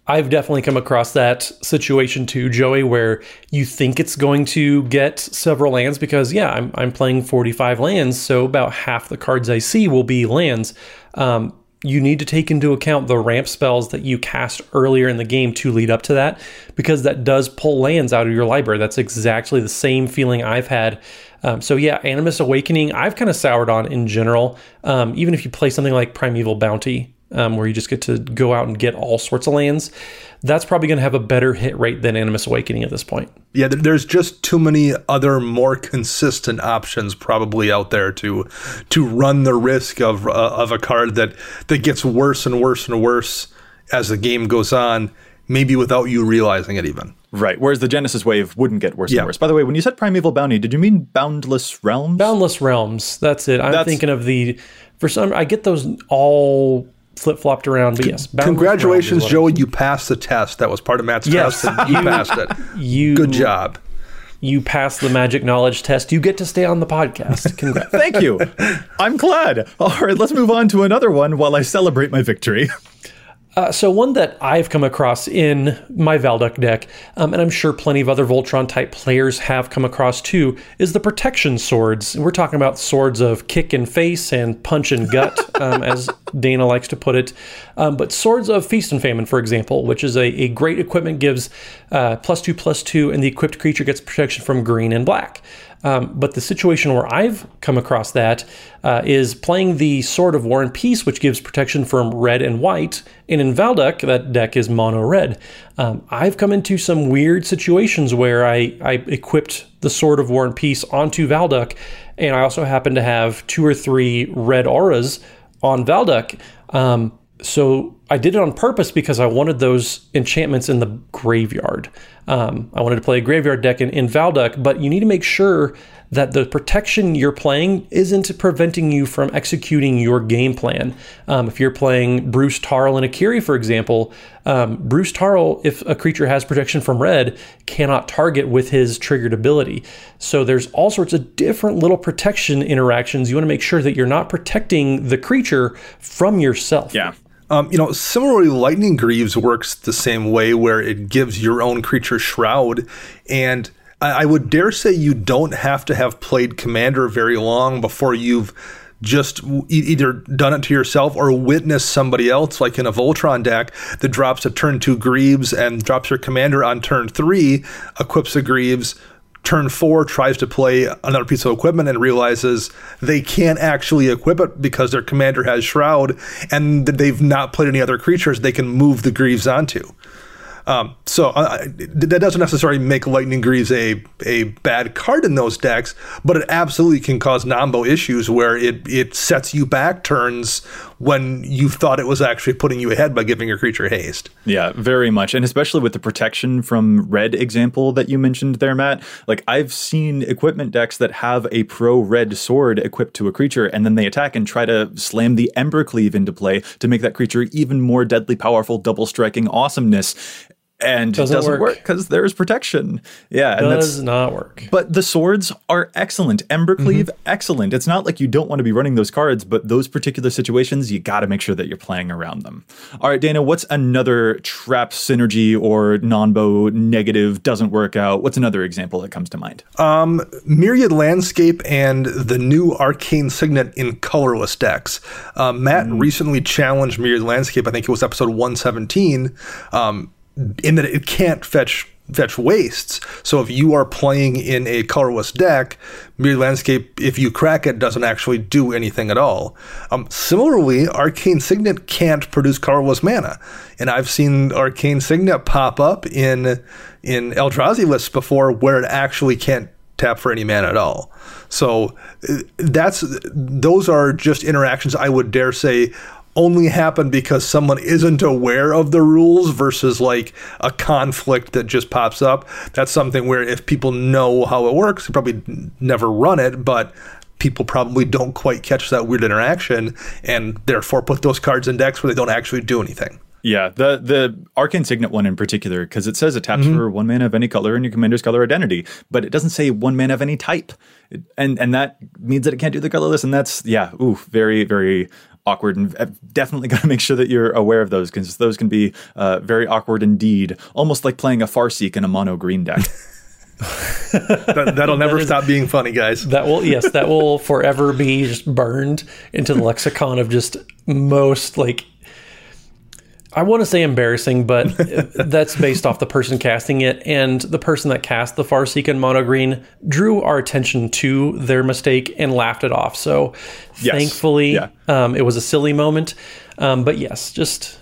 S2: I've definitely come across that situation too, Joey, where you think it's going to get several lands because, yeah, I'm I'm playing forty-five lands, so about half the cards I see will be lands. Um, you need to take into account the ramp spells that you cast earlier in the game to lead up to that, because that does pull lands out of your library. That's exactly the same feeling I've had. Um, so yeah, Animus Awakening, I've kind of soured on in general. Um, even if you play something like Primeval Bounty, Um, where you just get to go out and get all sorts of lands, that's probably going to have a better hit rate than Animus Awakening at this point.
S3: Yeah, there's just too many other more consistent options probably out there to to run the risk of uh, of a card that that gets worse and worse and worse as the game goes on, maybe without you realizing it even.
S1: Right, whereas the Genesis Wave wouldn't get worse
S3: Yeah.
S1: and worse. By the way, when you said Primeval Bounty, did you mean Boundless Realms?
S2: Boundless Realms, that's it. I'm
S1: That's-
S2: thinking of the, for some, I get those all flip-flopped around, but yes. Boundless
S3: Congratulations,
S2: Realms is what
S3: Joey, you passed the test. That was part of Matt's
S2: Yes.
S3: test, and you passed it.
S2: You,
S3: Good job.
S2: You passed the magic knowledge test. You get to stay on the podcast. Congrats.
S1: Thank you. I'm glad. All right, let's move on to another one while I celebrate my victory.
S2: Uh, so one that I've come across in my Valduk deck, um, and I'm sure plenty of other Voltron-type players have come across too, is the Protection Swords. And we're talking about swords of kick and face and punch and gut, um, as Dana likes to put it. Um, but swords of Feast and Famine, for example, which is a, a great equipment, gives uh, plus two, plus two, and the equipped creature gets protection from green and black. Um, but the situation where I've come across that uh, is playing the Sword of War and Peace, which gives protection from red and white. And in Valduk, that deck is mono red. Um, I've come into some weird situations where I, I equipped the Sword of War and Peace onto Valduk, and I also happen to have two or three red auras on Valduk. Um, so I did it on purpose because I wanted those enchantments in the graveyard. Um, I wanted to play a graveyard deck in, in Valduk, but you need to make sure that the protection you're playing isn't preventing you from executing your game plan. Um, if you're playing Bruce Tarl and Akiri, for example, um, Bruce Tarl, if a creature has protection from red, cannot target with his triggered ability. So there's all sorts of different little protection interactions. You want to make sure that you're not protecting the creature from yourself.
S1: Yeah.
S3: Um, you know, similarly, Lightning Greaves works the same way, where it gives your own creature Shroud. And I, I would dare say you don't have to have played Commander very long before you've just e- either done it to yourself or witnessed somebody else, like in a Voltron deck that drops a turn two Greaves and drops your Commander on turn three, equips a Greaves, turn four tries to play another piece of equipment and realizes they can't actually equip it because their commander has Shroud and they've not played any other creatures they can move the Greaves onto. Um, so uh, that doesn't necessarily make Lightning Greaves a, a bad card in those decks, but it absolutely can cause Nombo issues where it, it sets you back turns when you thought it was actually putting you ahead by giving your creature haste.
S1: Yeah, very much. And especially with the protection from red example that you mentioned there, Matt. Like, I've seen equipment decks that have a pro red sword equipped to a creature, and then they attack and try to slam the Embercleave into play to make that creature even more deadly powerful, double striking awesomeness. And
S2: Doesn't
S1: it doesn't
S2: work.
S1: work because there's protection. Yeah, and
S2: Does
S1: that's
S2: not work.
S1: But the swords are excellent. Embercleave,
S2: Mm-hmm.
S1: excellent. It's not like you don't want to be running those cards, but those particular situations, you got to make sure that you're playing around them. All right, Dana, what's another trap synergy or non-bow negative doesn't work out? What's another example that comes to mind?
S3: Um, Myriad Landscape and the new Arcane Signet in colorless decks. Uh, Matt mm. recently challenged Myriad Landscape, I think it was episode one seventeen, um, in that it can't fetch fetch wastes. So if you are playing in a colorless deck, Myriad Landscape, if you crack it, doesn't actually do anything at all. Um, similarly, Arcane Signet can't produce colorless mana. And I've seen Arcane Signet pop up in in Eldrazi lists before where it actually can't tap for any mana at all. So that's those are just interactions I would dare say only happen because someone isn't aware of the rules versus like a conflict that just pops up. That's something where if people know how it works, they probably never run it, but people probably don't quite catch that weird interaction and therefore put those cards in decks where they don't actually do anything.
S1: Yeah, the the Arcane Signet one in particular, because it says it taps mm-hmm. for one mana of any color and your commander's color identity, but it doesn't say one mana of any type. It, and and that means that it can't do the colorless, and that's, yeah, ooh, very, very awkward, and I've definitely got to make sure that you're aware of those, because those can be uh, very awkward indeed, almost like playing a Farseek in a mono green deck.
S3: that, that'll never that is, stop being funny, guys.
S2: That will, yes, that will forever be just burned into the lexicon of just most, like, I want to say embarrassing, but that's based off the person casting it, and the person that cast the Farseek in mono green drew our attention to their mistake and laughed it off. So yes. thankfully, yeah. um, it was a silly moment. Um, but yes, just...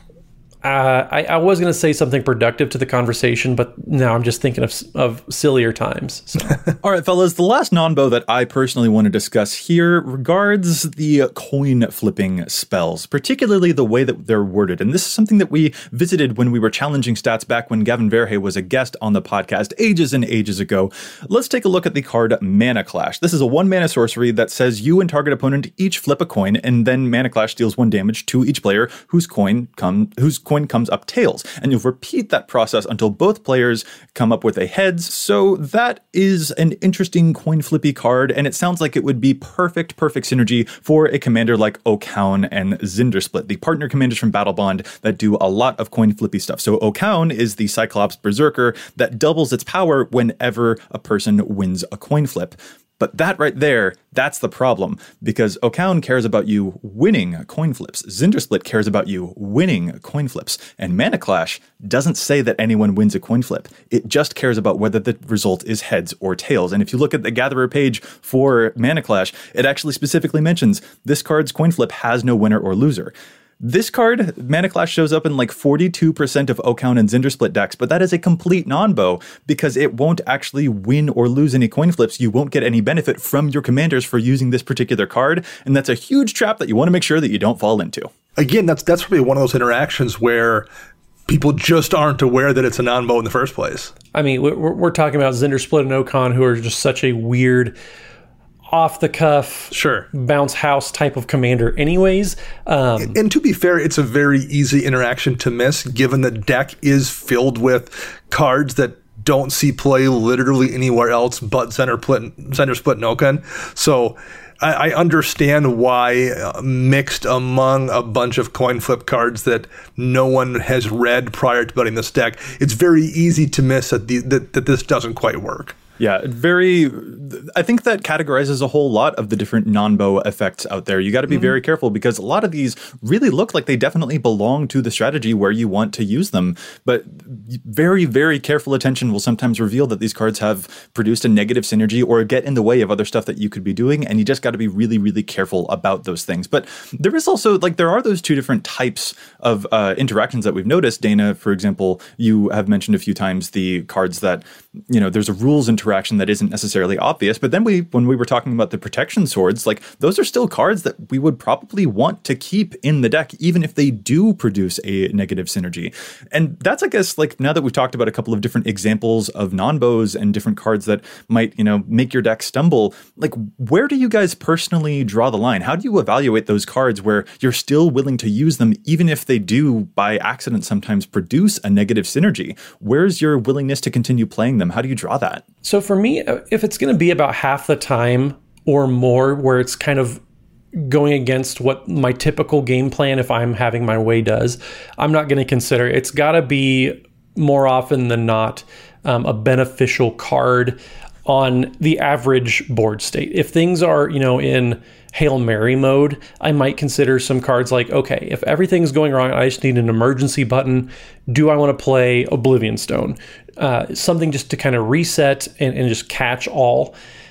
S2: Uh, I, I was going to say something productive to the conversation, but now I'm just thinking of of sillier times. So.
S1: All right, fellas, the last non-bow that I personally want to discuss here regards the coin flipping spells, particularly the way that they're worded. And this is something that we visited when we were challenging stats back when Gavin Verhey was a guest on the podcast ages and ages ago. Let's take a look at the card Mana Clash. This is a one mana sorcery that says you and target opponent each flip a coin, and then Mana Clash deals one damage to each player whose coin come whose coin comes up tails, and you'll repeat that process until both players come up with a heads. So that is an interesting coin flippy card, and it sounds like it would be perfect, perfect synergy for a commander like Okaun and Zndrsplt, the partner commanders from Battlebond that do a lot of coin flippy stuff. So Okaun is the Cyclops Berserker that doubles its power whenever a person wins a coin flip. But that right there, that's the problem, because Okaun cares about you winning coin flips. Zndrsplt cares about you winning coin flips. And Mana Clash doesn't say that anyone wins a coin flip. It just cares about whether the result is heads or tails. And if you look at the Gatherer page for Mana Clash, it actually specifically mentions this card's coin flip has no winner or loser. This card, Mana Clash, shows up in like forty-two percent of Okaun and Zndrsplt decks, but that is a complete non-bow because it won't actually win or lose any coin flips. You won't get any benefit from your commanders for using this particular card, and that's a huge trap that you want to make sure that you don't fall into.
S3: Again, that's that's probably one of those interactions where people just aren't aware that it's a non-bow in the first place.
S2: I mean, we're, we're talking about Zndrsplt and Okaun, who are just such a weird, off-the-cuff,
S3: sure,
S2: bounce house type of commander anyways. Um,
S3: and, and to be fair, it's a very easy interaction to miss, given the deck is filled with cards that don't see play literally anywhere else but Zndrsplt, Zndrsplt and Okaun. So I, I understand why uh, mixed among a bunch of coin flip cards that no one has read prior to building this deck, it's very easy to miss that, the, that, that this doesn't quite work.
S1: Yeah, very, I think that categorizes a whole lot of the different non-bow effects out there. You got to be mm-hmm. very careful because a lot of these really look like they definitely belong to the strategy where you want to use them. But very, very careful attention will sometimes reveal that these cards have produced a negative synergy or get in the way of other stuff that you could be doing. And you just got to be really, really careful about those things. But there is also, like, there are those two different types of uh, interactions that we've noticed. Dana, for example, you have mentioned a few times the cards that, you know, there's a rules interaction that isn't necessarily obvious, but then we, when we were talking about the protection swords, like those are still cards that we would probably want to keep in the deck, even if they do produce a negative synergy. And that's, I guess, like now that we've talked about a couple of different examples of non-bows and different cards that might, you know, make your deck stumble, like where do you guys personally draw the line? How do you evaluate those cards where you're still willing to use them, even if they do by accident sometimes produce a negative synergy? Where's your willingness to continue playing them? How do you draw that?
S2: So for me, if it's going to be about half the time or more where it's kind of going against what my typical game plan, if I'm having my way, does, I'm not going to consider it. It's got to be more often than not um, a beneficial card on the average board state. If things are, you know, in Hail Mary mode, I might consider some cards like, okay, if everything's going wrong, I just need an emergency button. Do I want to play Oblivion Stone? Uh, something just to kind of reset and, and just catch all.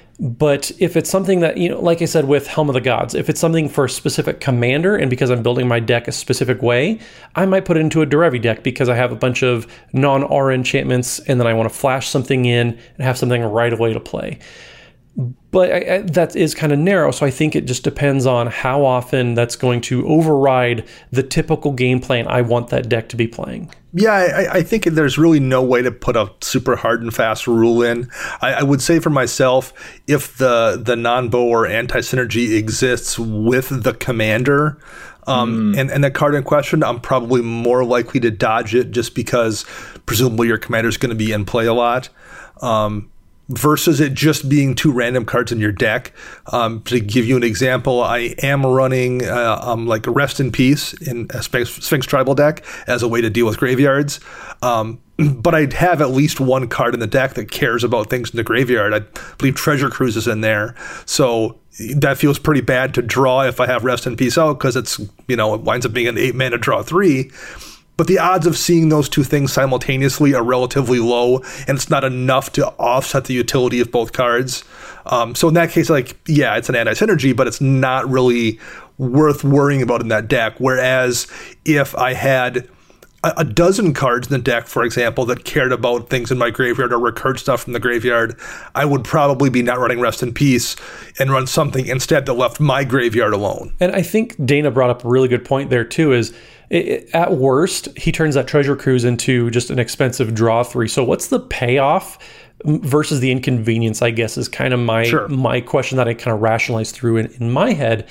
S2: But if it's something that, you know, like I said with Helm of the Gods, if it's something for a specific commander and because I'm building my deck a specific way, I might put it into a Derevi deck because I have a bunch of non-aura enchantments and then I want to flash something in and have something right away to play. But I, I, that is kind of narrow, so I think it just depends on how often that's going to override the typical game plan I want that deck to be playing.
S3: Yeah, I, I think there's really no way to put a super hard and fast rule in. I, I would say for myself, if the, the non-bow or anti-synergy exists with the commander, um, mm. and, and the card in question, I'm probably more likely to dodge it just because presumably your commander is going to be in play a lot. Um, versus it just being two random cards in your deck. Um, to give you an example, I am running uh, um, like Rest in Peace in a Sphinx, Sphinx Tribal deck as a way to deal with graveyards. Um, but I'd have at least one card in the deck that cares about things in the graveyard. I believe Treasure Cruise is in there. So that feels pretty bad to draw if I have Rest in Peace out, because it's, you know, it winds up being an eight mana draw three. But the odds of seeing those two things simultaneously are relatively low, and it's not enough to offset the utility of both cards. Um, so in that case, like, yeah, it's an anti-synergy, but it's not really worth worrying about in that deck. Whereas if I had a, a dozen cards in the deck, for example, that cared about things in my graveyard or recurred stuff from the graveyard, I would probably be not running Rest in Peace and run something instead that left my graveyard alone.
S2: And I think Dana brought up a really good point there too, is It, it, at worst, he turns that Treasure Cruise into just an expensive draw three. So what's the payoff versus the inconvenience, I guess, is kind of my sure. my question that I kind of rationalize through in, in my head.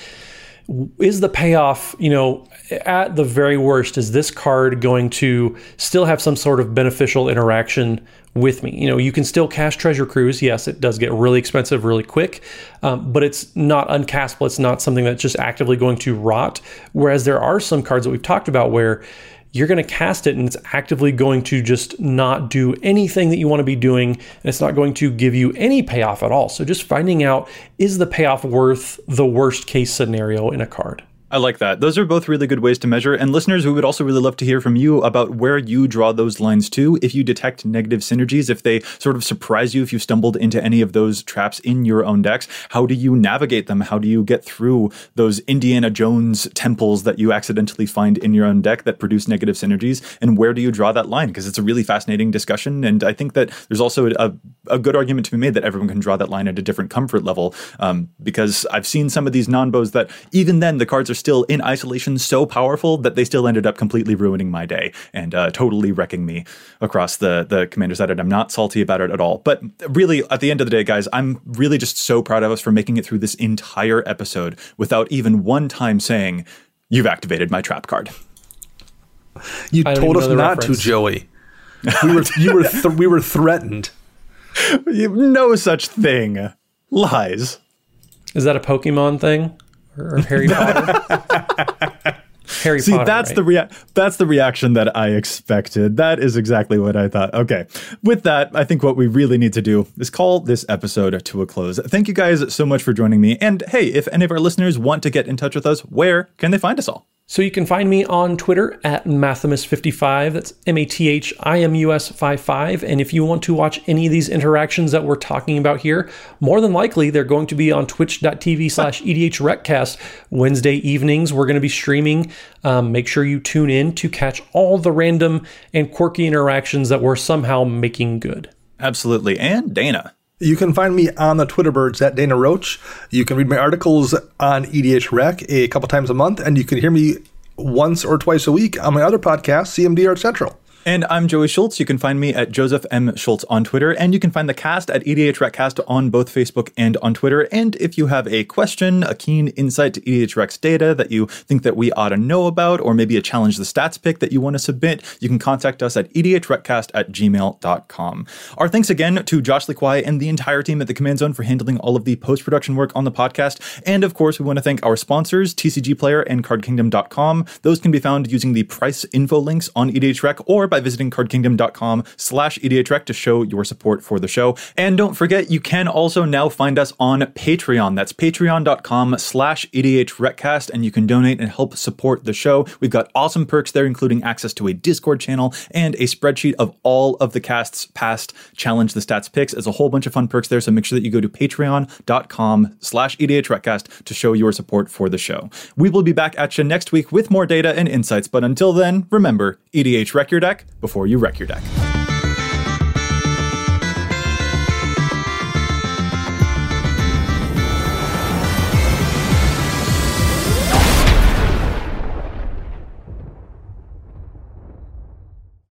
S2: Is the payoff, you know, at the very worst, is this card going to still have some sort of beneficial interaction with me? You know, you can still cast Treasure Cruise. Yes, it does get really expensive really quick, um, but it's not uncastable. It's not something that's just actively going to rot. Whereas there are some cards that we've talked about where you're going to cast it and it's actively going to just not do anything that you want to be doing, and it's not going to give you any payoff at all. So just finding out, is the payoff worth the worst case scenario in a card?
S1: I like that. Those are both really good ways to measure. And listeners, we would also really love to hear from you about where you draw those lines to. If you detect negative synergies, if they sort of surprise you, if you stumbled into any of those traps in your own decks, how do you navigate them? How do you get through those Indiana Jones temples that you accidentally find in your own deck that produce negative synergies? And where do you draw that line? Because it's a really fascinating discussion. And I think that there's also a, a good argument to be made that everyone can draw that line at a different comfort level. Um, because I've seen some of these non-bows that even then the cards are still in isolation so powerful that they still ended up completely ruining my day and uh, totally wrecking me across the the commander side. And I'm not salty about it at all. But really, at the end of the day, guys, I'm really just so proud of us for making it through this entire episode without even one time saying, "You've activated my trap card."
S3: You told us not reference. to, Joey. We were you were th- we were threatened.
S1: No such thing. Lies.
S2: Is that a Pokemon thing? Or Harry Potter. Harry
S1: See,
S2: Potter,
S1: that's
S2: right?
S1: the rea- that's the reaction that I expected. That is exactly what I thought. Okay. With that, I think what we really need to do is call this episode to a close. Thank you guys so much for joining me. And hey, if any of our listeners want to get in touch with us, where can they find us all?
S2: So you can find me on Twitter at Mathimus fifty-five. That's M A T H I M U S fifty-five. And if you want to watch any of these interactions that we're talking about here, more than likely they're going to be on twitch.tv slash EDHRecast Wednesday evenings. We're going to be streaming. Um, make sure you tune in to catch all the random and quirky interactions that we're somehow making good.
S1: Absolutely. And Dana.
S3: You can find me on the Twitter birds at Dana Roach. You can read my articles on E D H Rec a couple times a month, and you can hear me once or twice a week on my other podcast, C M D Art Central.
S1: And I'm Joey Schultz. You can find me at Joseph M. Schultz on Twitter, and you can find the cast at EDHRecast on both Facebook and on Twitter. And if you have a question, a keen insight to EDHRec's data that you think that we ought to know about, or maybe a challenge the stats pick that you want to submit, you can contact us at edhrecast at gmail dot com. Our thanks again to Josh Lee and the entire team at the Command Zone for handling all of the post-production work on the podcast. And of course, we want to thank our sponsors, T C G Player and card kingdom dot com. Those can be found using the price info links on EDHRec or by visiting card kingdom dot com slash EDHRec to show your support for the show. And don't forget, you can also now find us on Patreon. That's patreon dot com slash EDHRecast, and you can donate and help support the show. We've got awesome perks there, including access to a Discord channel and a spreadsheet of all of the cast's past Challenge the Stats picks. There's a whole bunch of fun perks there, so make sure that you go to patreon dot com slash EDHRecast to show your support for the show. We will be back at you next week with more data and insights, but until then, remember, EDHRec your deck before you wreck your deck.